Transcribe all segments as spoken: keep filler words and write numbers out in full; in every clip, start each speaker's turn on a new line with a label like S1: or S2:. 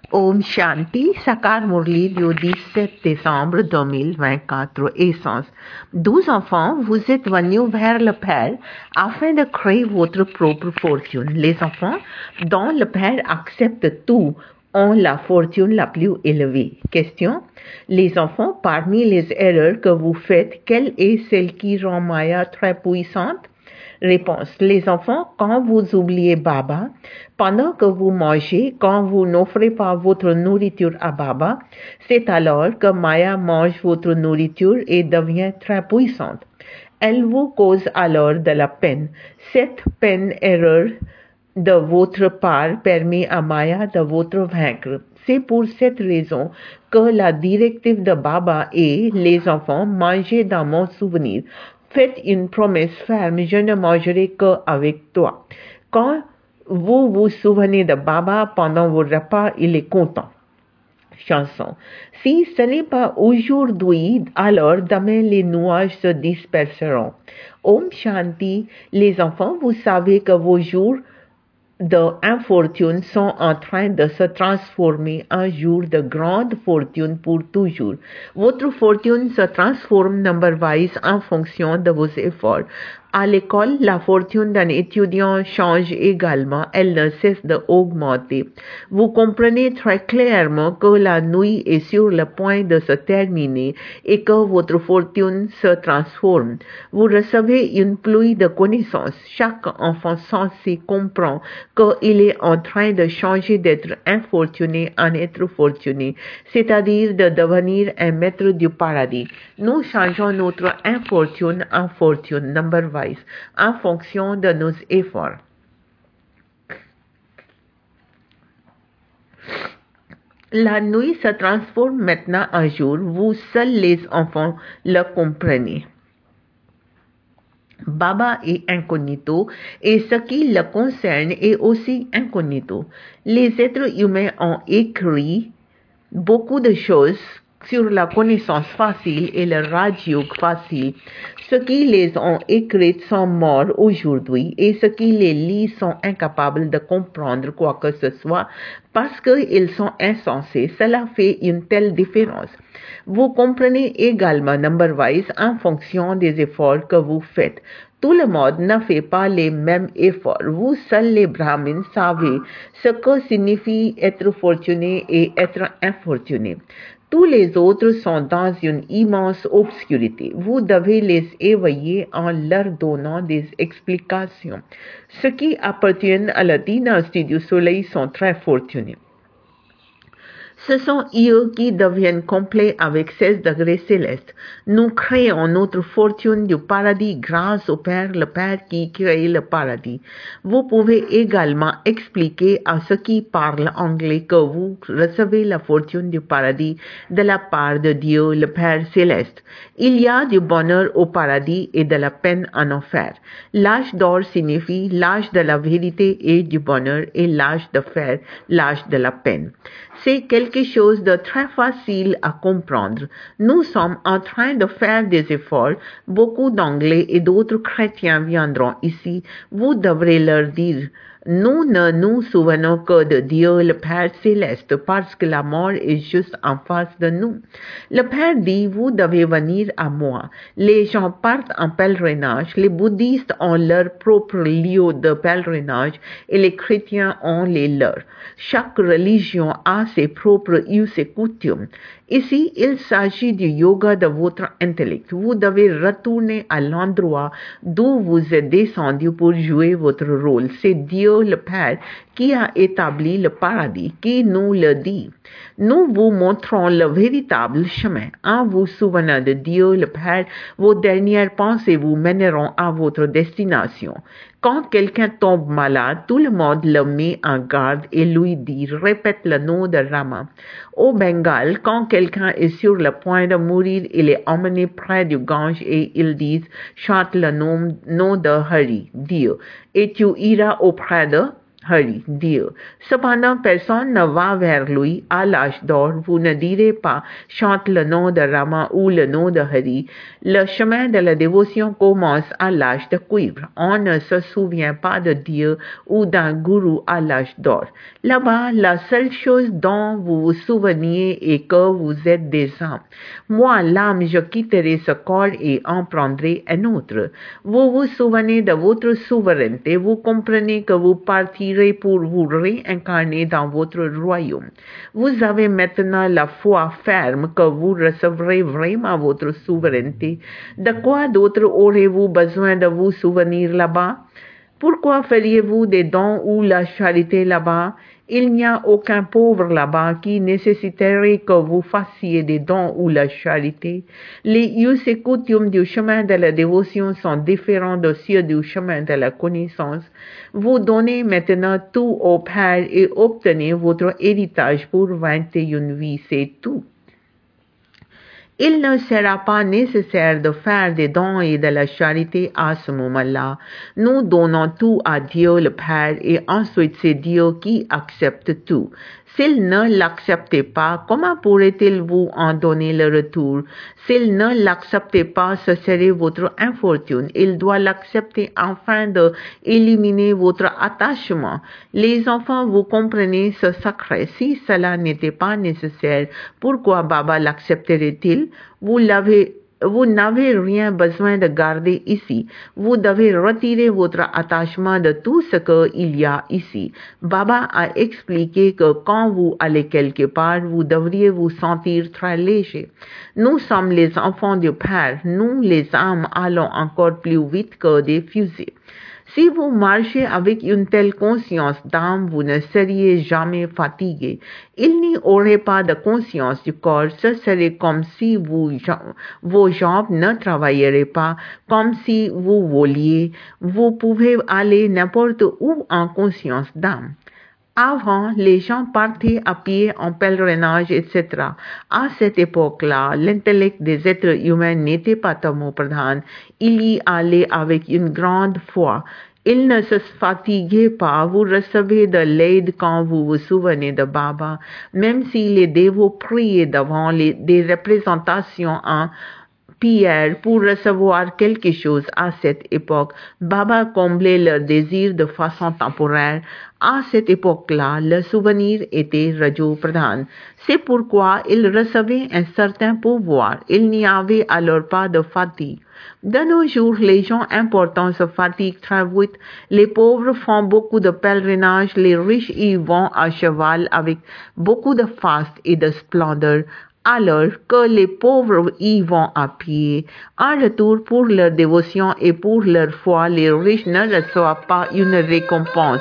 S1: Om Shanti, Sakar Murli du dix-sept décembre deux mille vingt-quatre, Essence. Douze enfants, vous êtes venus vers le Père afin de créer votre propre fortune. Les enfants dont le Père accepte tout ont la fortune la plus élevée. Question. Les enfants, parmi les erreurs que vous faites, quelle est celle qui rend Maya très puissante? Réponse. Les enfants, quand vous oubliez Baba, pendant que vous mangez, quand vous n'offrez pas votre nourriture à Baba, c'est alors que Maya mange votre nourriture et devient très puissante. Elle vous cause alors de la peine. Cette peine erreur de votre part permet à Maya de vous vaincre. C'est pour cette raison que la directive de Baba est les enfants, mangez dans mon souvenir. Faites une promesse ferme, je ne mangerai qu'avec toi. Quand vous vous souvenez de Baba pendant vos repas, il est content. Chanson. Si ce n'est pas aujourd'hui, alors demain les nuages se disperseront. Om Shanti, les enfants, vous savez que vos jours d'infortune sont en train de se transformer en jour de grande fortune pour toujours. Votre fortune se transforme number-wise en fonction de vos efforts. À l'école, la fortune d'un étudiant change également, elle ne cesse d'augmenter. Vous comprenez très clairement que la nuit est sur le point de se terminer et que votre fortune se transforme. Vous recevez une pluie de connaissances. Chaque enfant censé comprend qu'il est en train de changer d'être infortuné en être fortuné, c'est-à-dire de devenir un maître du paradis. Nous changeons notre infortune en fortune, number wise, en fonction de nos efforts. La nuit se transforme maintenant en jour. Vous seuls les enfants le comprenez. Baba est incognito et ce qui le concerne est aussi incognito. Les êtres humains ont écrit beaucoup de choses sur la connaissance facile et le Raj-Yog facile. Ceux qui les ont écrites sont morts aujourd'hui et ceux qui les lisent sont incapables de comprendre quoi que ce soit parce qu'ils sont insensés. Cela fait une telle différence. Vous comprenez également number-wise en fonction des efforts que vous faites. Tout le monde ne fait pas les mêmes efforts. Vous seuls les brahmins savez ce que signifie être fortuné et être infortuné. Tous les autres sont dans une immense obscurité. Vous devez les éveiller en leur donnant des explications. Ceux qui appartiennent à la dynastie du soleil sont très fortunés. Ce sont eux qui deviennent complets avec seize degrés célestes. Nous créons notre fortune du paradis grâce au Père, le Père qui crée le paradis. Vous pouvez également expliquer à ceux qui parlent anglais que vous recevez la fortune du paradis de la part de Dieu, le Père céleste. Il y a du bonheur au paradis et de la peine en enfer. L'âge d'or signifie l'âge de la vérité et du bonheur et l'âge de fer, l'âge de la peine. C'est quelque chose de très facile à comprendre. Nous sommes en train de faire des efforts. Beaucoup d'Anglais et d'autres chrétiens viendront ici. Vous devrez leur dire, nous ne nous souvenons que de Dieu le Père céleste parce que la mort est juste en face de nous. Le Père dit, vous devez venir à moi. Les gens partent en pèlerinage. Les bouddhistes ont leur propre lieu de pèlerinage et les chrétiens ont les leurs. Chaque religion a ses propres us et coutumes. Ici, il s'agit du yoga de votre intellect. Vous devez retourner à l'endroit d'où vous êtes descendu pour jouer votre rôle. C'est Dieu le Père qui a établi le paradis, qui nous le dit. Nous vous montrons le véritable chemin. En vous souvenant de Dieu le Père, vos dernières pensées vous mèneront à votre destination. Quand quelqu'un tombe malade, tout le monde le met en garde et lui dit, répète le nom de Rama. Au Bengale, quand quelqu'un est sur le point de mourir, il est emmené près du Gange et ils disent, chante le nom, nom de Hari, Dieu, et tu iras auprès de Harry, Dieu. Cependant, personne ne va vers lui à l'âge d'or. Vous ne direz pas, chante le nom de Rama ou le nom de Hari. Le chemin de la dévotion commence à l'âge de cuivre. On ne se souvient pas de Dieu ou d'un gourou à l'âge d'or. Là-bas, la seule chose dont vous vous souveniez est que vous êtes des âmes. Moi, l'âme, je quitterai ce corps et en prendrai un autre. Vous vous souvenez de votre souveraineté. Vous comprenez que vous partirez pour vous réincarner dans votre royaume. Vous avez maintenant la foi ferme que vous recevrez vraiment votre souveraineté. De quoi d'autre aurez-vous besoin de vous souvenir là-bas? Pourquoi feriez-vous des dons ou la charité là-bas? Il n'y a aucun pauvre là-bas qui nécessiterait que vous fassiez des dons ou la charité. Les us et coutumes du chemin de la dévotion sont différents de ceux du chemin de la connaissance. Vous donnez maintenant tout au Père et obtenez votre héritage pour vingt et une vies, c'est tout. Il ne sera pas nécessaire de faire des dons et de la charité à ce moment-là. Nous donnons tout à Dieu le Père et ensuite c'est Dieu qui accepte tout. S'il ne l'acceptait pas, comment pourrait-il vous en donner le retour? S'il ne l'acceptait pas, ce serait votre infortune. Il doit l'accepter afin de éliminer votre attachement. Les enfants, vous comprenez ce secret. Si cela n'était pas nécessaire, pourquoi Baba l'accepterait-il? Vous l'avez Vous n'avez rien besoin de garder ici. Vous devez retirer votre attachement de tout ce qu'il y a ici. Baba a expliqué que quand vous allez quelque part, vous devriez vous sentir très léger. Nous sommes les enfants du Père. Nous, les âmes, allons encore plus vite que des fusées. Si vous marchez avec une telle conscience d'âme, vous ne seriez jamais fatigué. Il n'y aurait pas de conscience du corps. Ce serait comme si vous, vos jambes ne travailleraient pas, comme si vous voliez. Vous pouvez aller n'importe où en conscience d'âme. Avant, les gens partaient à pied en pèlerinage, et cetera. À cette époque-là, l'intellect des êtres humains n'était pas tamopradhan. Il y allait avec une grande foi. Il ne se fatiguait pas. Vous recevez de l'aide quand vous vous souvenez de Baba. Même si les dévots priaient devant les, des représentations en pierre pour recevoir quelque chose à cette époque, Baba comblait leur désir de façon temporaire. À cette époque-là, le souvenir était Rajo Pradhan. C'est pourquoi ils recevaient un certain pouvoir. Il n'y avait alors pas de fatigue. De nos jours, les gens importants se fatiguent très vite. Les pauvres font beaucoup de pèlerinage. Les riches y vont à cheval avec beaucoup de faste et de splendeur, alors que les pauvres y vont à pied. En retour pour leur dévotion et pour leur foi, les riches ne reçoivent pas une récompense.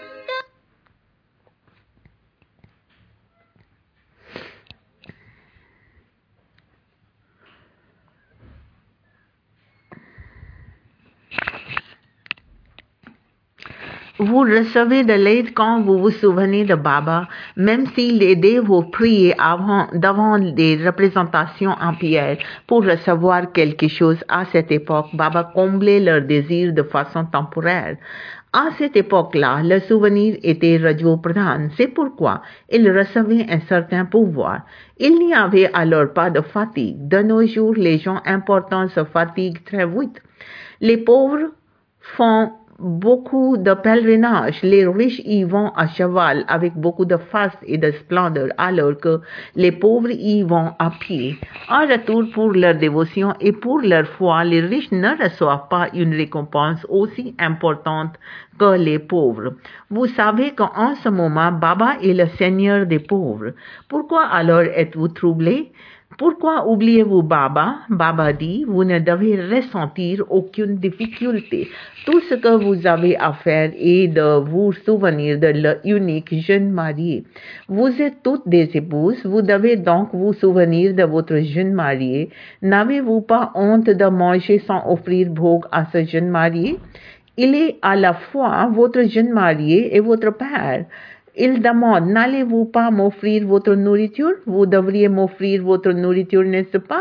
S1: Vous recevez de l'aide quand vous vous souvenez de Baba, même si les dévots priaient avant, devant des représentations en pierre pour recevoir quelque chose à cette époque. Baba comblait leur désir de façon temporaire. À cette époque-là, le souvenir était Rajo Pradhan. C'est pourquoi ils recevaient un certain pouvoir. Il n'y avait alors pas de fatigue. De nos jours, les gens importants se fatiguent très vite. Les pauvres font beaucoup de pèlerinage. Les riches y vont à cheval avec beaucoup de faste et de splendeur, alors que les pauvres y vont à pied. En retour pour leur dévotion et pour leur foi, les riches ne reçoivent pas une récompense aussi importante que les pauvres. Vous savez qu'en ce moment, Baba est le Seigneur des pauvres. Pourquoi alors êtes-vous troublé? Pourquoi oubliez-vous Baba? Baba dit, vous ne devez ressentir aucune difficulté. Tout ce que vous avez à faire est de vous souvenir de l'unique jeune marié. Vous êtes toutes des épouses, vous devez donc vous souvenir de votre jeune marié. N'avez-vous pas honte de manger sans offrir bhog à ce jeune marié? Il est à la fois votre jeune marié et votre père. Il demande, n'allez-vous pas m'offrir votre nourriture? Vous devriez m'offrir votre nourriture, n'est-ce pas?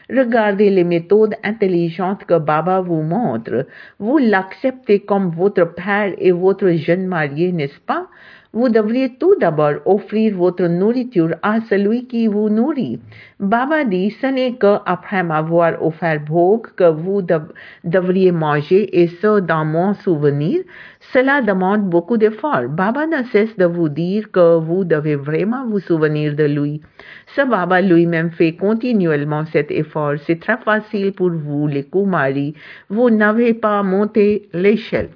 S1: Regardez les méthodes intelligentes que Baba vous montre. Vous l'acceptez comme votre père et votre jeune marié, n'est-ce pas? Vous devriez tout d'abord offrir votre nourriture à celui qui vous nourrit. Baba dit, ce n'est qu'après m'avoir offert bhog que vous dev devriez manger, et ce, dans mon souvenir. Cela demande beaucoup d'efforts. Baba ne cesse de vous dire que vous devez vraiment vous souvenir de lui. Ce Baba lui-même fait continuellement cet effort. C'est très facile pour vous, les Kumari. Vous n'avez pas monté l'échelle.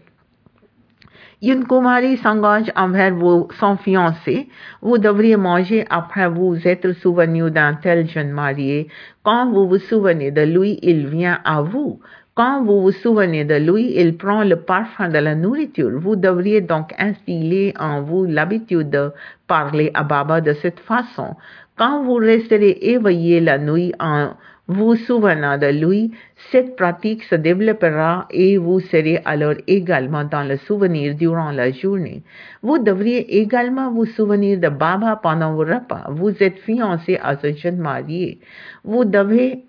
S1: Une Kumari s'engage envers vos, son fiancé. Vous devriez manger après vous être souvenu d'un tel jeune marié. Quand vous vous souvenez de lui, il vient à vous. Quand vous vous souvenez de lui, il prend le parfum de la nourriture. Vous devriez donc instiller en vous l'habitude de parler à Baba de cette façon. Quand vous resterez éveillé la nuit en vous souvenant de lui, cette pratique se développera et vous serez alors également dans le souvenir durant la journée. Vous devriez également vous souvenir de Baba pendant vos repas. Vous êtes fiancé à ce jeune marié. Vous devez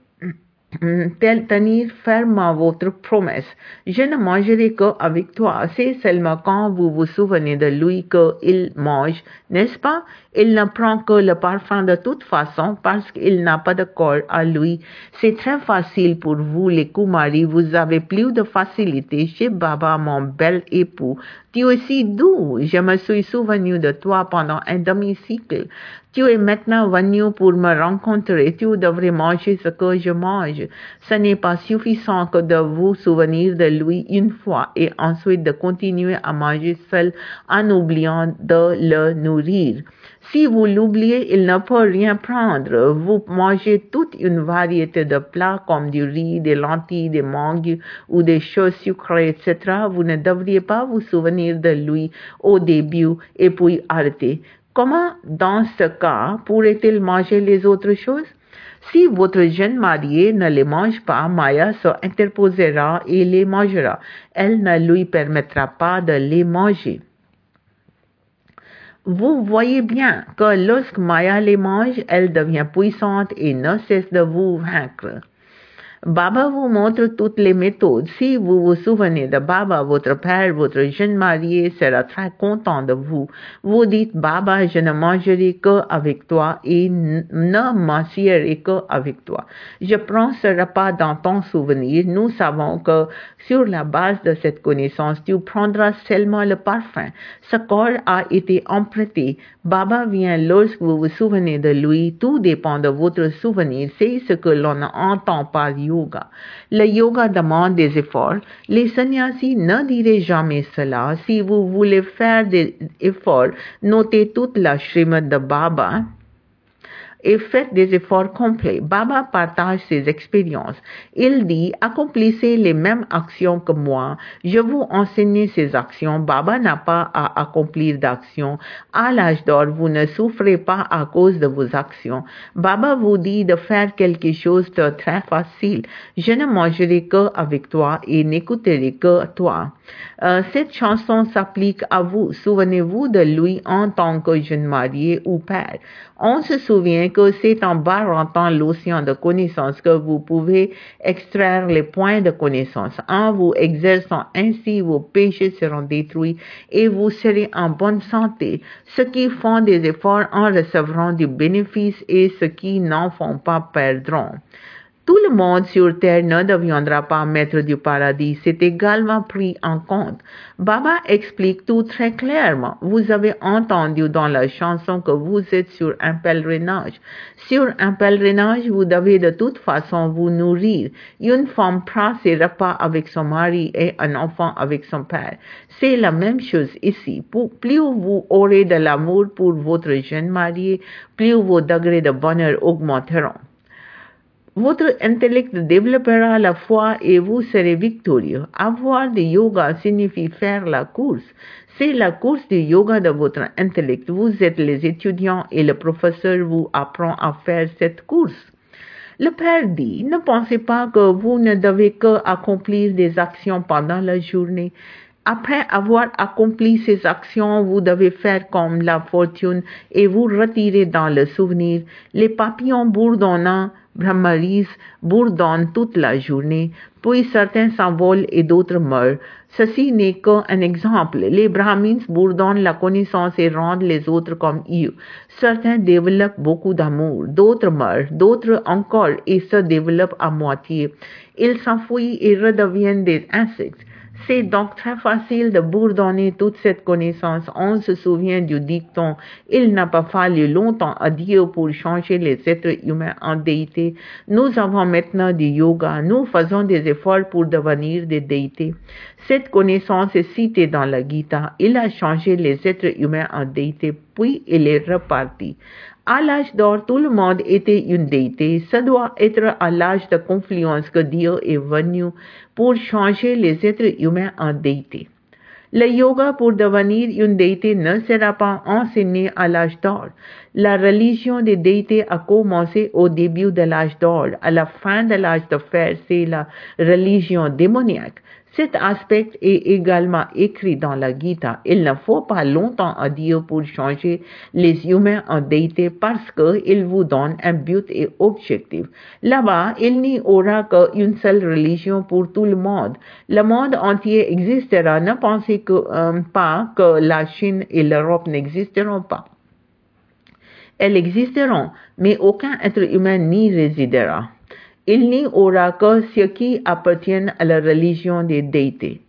S1: tenir fermement votre promesse. Je ne mangerai qu'avec toi. C'est seulement quand vous vous souvenez de lui qu'il mange, n'est-ce pas? Il ne prend que le parfum de toute façon parce qu'il n'a pas de corps à lui. C'est très facile pour vous, les Kumari. Vous avez plus de facilité chez Baba, mon bel époux. Tu es si doux. Je me suis souvenu de toi pendant un demi-cycle. Tu es maintenant venu pour me rencontrer. Tu devrais manger ce que je mange. Ce n'est pas suffisant que de vous souvenir de lui une fois et ensuite de continuer à manger seul en oubliant de le nourrir. Si vous l'oubliez, il ne peut rien prendre. Vous mangez toute une variété de plats comme du riz, des lentilles, des mangues ou des choses sucrées, et cetera. Vous ne devriez pas vous souvenir de lui au début et puis arrêter. Comment, dans ce cas, pourrait-il manger les autres choses? Si votre jeune marié ne les mange pas, Maya se interposera et les mangera. Elle ne lui permettra pas de les manger. Vous voyez bien que lorsque Maya les mange, elle devient puissante et ne cesse de vous vaincre. Baba vous montre toutes les méthodes. Si vous vous souvenez de Baba, votre père, votre jeune marié sera très content de vous. Vous dites, Baba, je ne mangerai qu'avec toi et ne m'assierai qu'avec toi. Je prends ce repas dans ton souvenir. Nous savons que sur la base de cette connaissance, tu prendras seulement le parfum. Ce corps a été emprunté. Baba vient lorsque vous vous souvenez de lui. Tout dépend de votre souvenir. C'est ce que l'on entend par yoga. Le yoga demande des efforts. Les sannyasis ne diraient jamais cela. Si vous voulez faire des efforts, notez toute la Srimad de Baba et faites des efforts complets. Baba partage ses expériences. Il dit, accomplissez les mêmes actions que moi. Je vous enseigne ces actions. Baba n'a pas à accomplir d'actions. À l'âge d'or, vous ne souffrez pas à cause de vos actions. Baba vous dit de faire quelque chose de très facile. Je ne mangerai qu'avec toi et n'écouterai que toi. Euh, cette chanson s'applique à vous. Souvenez-vous de lui en tant que jeune marié ou père. On se souvient que c'est en barrentant l'océan de connaissances que vous pouvez extraire les points de connaissance. En vous exerçant ainsi, vos péchés seront détruits et vous serez en bonne santé. Ceux qui font des efforts en recevront du bénéfice et ceux qui n'en font pas perdront. Tout le monde sur terre ne deviendra pas maître du paradis. C'est également pris en compte. Baba explique tout très clairement. Vous avez entendu dans la chanson que vous êtes sur un pèlerinage. Sur un pèlerinage, vous devez de toute façon vous nourrir. Une femme prend ses repas avec son mari et un enfant avec son père. C'est la même chose ici. Plus vous aurez de l'amour pour votre jeune marié, plus vos degrés de bonheur augmenteront. Votre intellect développera la foi et vous serez victorieux. Avoir du yoga signifie faire la course. C'est la course du yoga de votre intellect. Vous êtes les étudiants et le professeur vous apprend à faire cette course. Le Père dit, ne pensez pas que vous ne devez qu'accomplir des actions pendant la journée. Après avoir accompli ces actions, vous devez faire comme la fortune et vous retirer dans le souvenir. Les papillons bourdonnants Brahmaris bourdonnent toute la journée, puis certains s'envolent et d'autres meurent. Ceci n'est qu'un exemple. Les Brahmins bourdonnent la connaissance et rendent les autres comme eux. Certains développent beaucoup d'amour, d'autres meurent, d'autres encore et se développent à moitié. Ils s'enfuient et redeviennent des insectes. C'est donc très facile de bourdonner toute cette connaissance. On se souvient du dicton « Il n'a pas fallu longtemps à Dieu pour changer les êtres humains en déités ». Nous avons maintenant du yoga. Nous faisons des efforts pour devenir des déités. Cette connaissance est citée dans la Gita. Il a changé les êtres humains en déités, puis il est reparti. À l'âge d'or, tout le monde était une déité. Ça doit être à l'âge de confluence que Dieu est venu pour changer les êtres humains en déité. Le yoga pour devenir une déité ne sera pas enseigné à l'âge d'or. La religion des déités a commencé au début de l'âge d'or. À la fin de l'âge de fer, c'est la religion démoniaque. Cet aspect est également écrit dans la Gita. Il ne faut pas longtemps à Dieu pour changer les humains en déités parce qu'il vous donne un but et objectif. Là-bas, il n'y aura qu'une seule religion pour tout le monde. Le monde entier existera. Ne pensez que, euh, pas que la Chine et l'Europe n'existeront pas. Elles existeront, mais aucun être humain n'y résidera. Il n'y aura que ceux qui appartiennent à la religion des déités.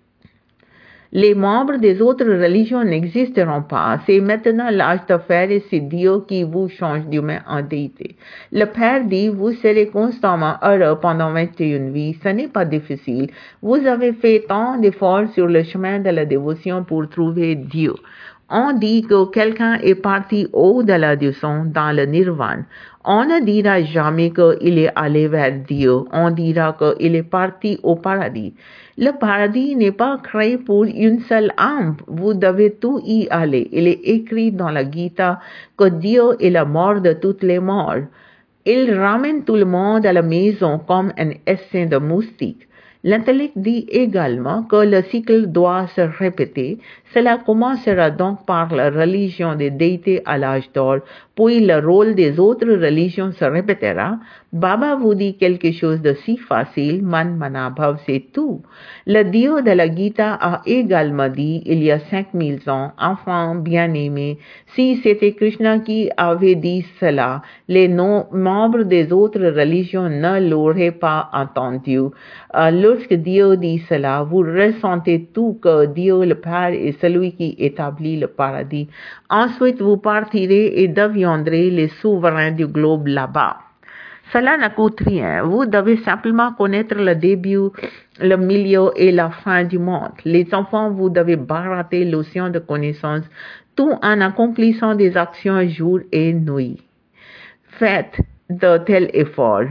S1: Les membres des autres religions n'existeront pas. C'est maintenant l'âge de fer et c'est Dieu qui vous change d'humain en déité. Le Père dit, vous serez constamment heureux pendant vingt et une vies. Ce n'est pas difficile. Vous avez fait tant d'efforts sur le chemin de la dévotion pour trouver Dieu. On dit que quelqu'un est parti au-delà du son dans le nirvana. On ne dira jamais qu'il est allé vers Dieu. On dira qu'il est parti au paradis. Le paradis n'est pas créé pour une seule âme. Vous devez tout y aller. Il est écrit dans la Gita que Dieu est la mort de toutes les morts. Il ramène tout le monde à la maison comme un essaim de moustiques. L'intellect dit également que le cycle doit se répéter. Cela commencera donc par la religion des déités à l'âge d'or, puis le rôle des autres religions se répétera. Baba vous dit quelque chose de si facile, man manabhav, c'est tout. Le Dieu de la Gita a également dit, il y a cinq mille ans, enfants bien-aimés, si c'était Krishna qui avait dit cela, les non membres des autres religions ne l'auraient pas entendu. Euh, lorsque Dieu dit cela, vous ressentez tout que Dieu le Père est celui qui établit le paradis. Ensuite, vous partirez et deviendrez les souverains du globe là-bas. Cela ne coûte rien. Vous devez simplement connaître le début, le milieu et la fin du monde. Les enfants, vous devez barater l'océan de connaissances, tout en accomplissant des actions jour et nuit. Faites de tels efforts.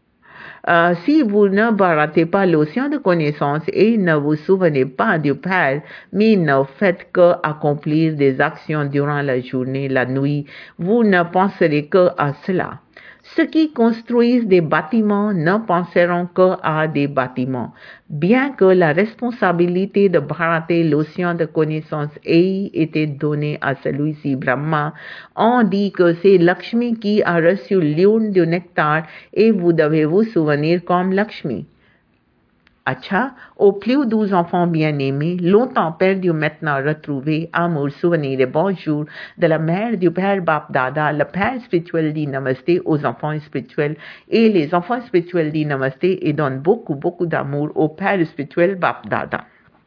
S1: Euh, si vous ne baratez pas l'océan de connaissances et ne vous souvenez pas du Père, mais ne faites qu'accomplir des actions durant la journée, la nuit, vous ne penserez que à cela. Ceux qui construisent des bâtiments ne penseront qu'à des bâtiments. Bien que la responsabilité de barater l'océan de connaissances ait été donnée à celui-ci, Brahma, on dit que c'est Lakshmi qui a reçu l'urne du nectar et vous devez vous souvenir comme Lakshmi. Acha, aux plus douze enfants bien-aimés, longtemps perdus maintenant retrouvés, amour, souvenirs et bonjour de la mère du Père Bap Dada, le Père spirituel dit Namasté aux enfants spirituels et les enfants spirituels dit Namasté et donnent beaucoup, beaucoup d'amour au Père spirituel Bap Dada.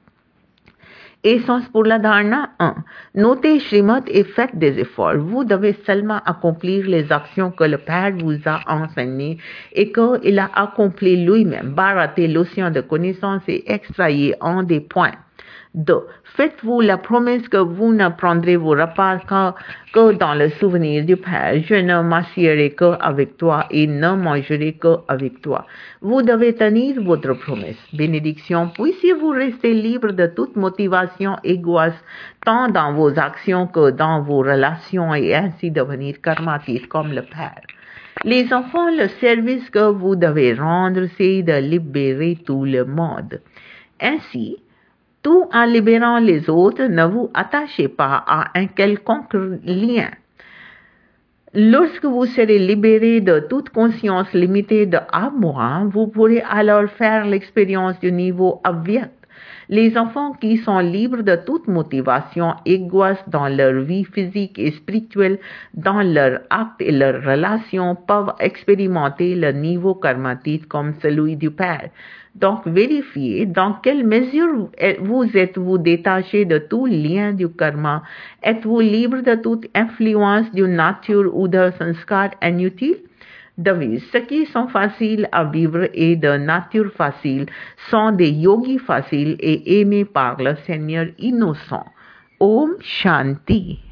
S1: Essence pour la dharna un. Notez Shrimad et faites des efforts. Vous devez seulement accomplir les actions que le Père vous a enseignées et qu'il a accompli lui-même. Barater l'océan de connaissances et extrayer en des points. deux. Faites-vous la promesse que vous ne prendrez vos repas que, que dans le souvenir du Père. Je ne m'assierai qu'avec toi et ne mangerai qu'avec toi. Vous devez tenir votre promesse. Bénédiction, puissiez-vous rester libre de toute motivation égoïste, tant dans vos actions que dans vos relations et ainsi devenir karmatique comme le Père. Les enfants, le service que vous devez rendre, c'est de libérer tout le monde. Ainsi, tout en libérant les autres, ne vous attachez pas à un quelconque lien. Lorsque vous serez libéré de toute conscience limitée de à moi, vous pourrez alors faire l'expérience du niveau avyakt. Les enfants qui sont libres de toute motivation égoïste dans leur vie physique et spirituelle, dans leurs actes et leurs relations, peuvent expérimenter le niveau karmatique comme celui du Père. Donc, vérifiez dans quelle mesure vous êtes-vous détaché de tout lien du karma. Êtes-vous libre de toute influence d'une nature ou d'un sanskar inutile? Devise, ceux qui sont faciles à vivre et de nature facile sont des yogis faciles et aimés par le Seigneur innocent. Om Shanti.